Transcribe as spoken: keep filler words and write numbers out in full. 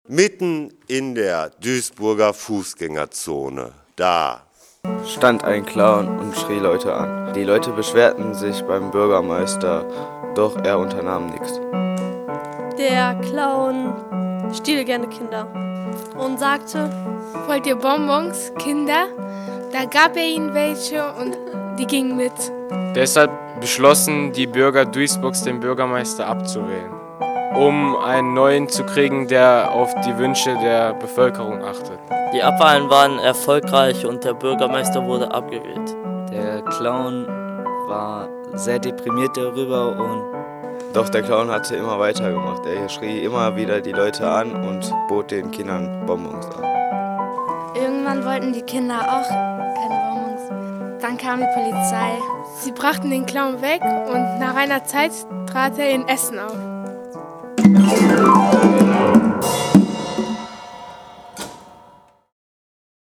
Mitten in der Duisburger Fußgängerzone, da stand ein Clown und schrie Leute an. Die Leute beschwerten sich beim Bürgermeister, doch er unternahm nichts. Der Clown stiehlt gerne Kinder und sagte: Wollt ihr Bonbons, Kinder? Da gab er ihnen welche und die gingen mit. Deshalb beschlossen die Bürger Duisburgs, den Bürgermeister abzuwählen, um einen neuen zu kriegen, der auf die Wünsche der Bevölkerung achtet. Die Abwahlen waren erfolgreich und der Bürgermeister wurde abgewählt. Der Clown war sehr deprimiert darüber und Doch der Clown hatte immer weitergemacht. Er schrie immer wieder die Leute an und bot den Kindern Bonbons an. Irgendwann wollten die Kinder auch keine Bonbons mehr. Dann kam die Polizei. Sie brachten den Clown weg und nach einer Zeit trat er in Essen auf.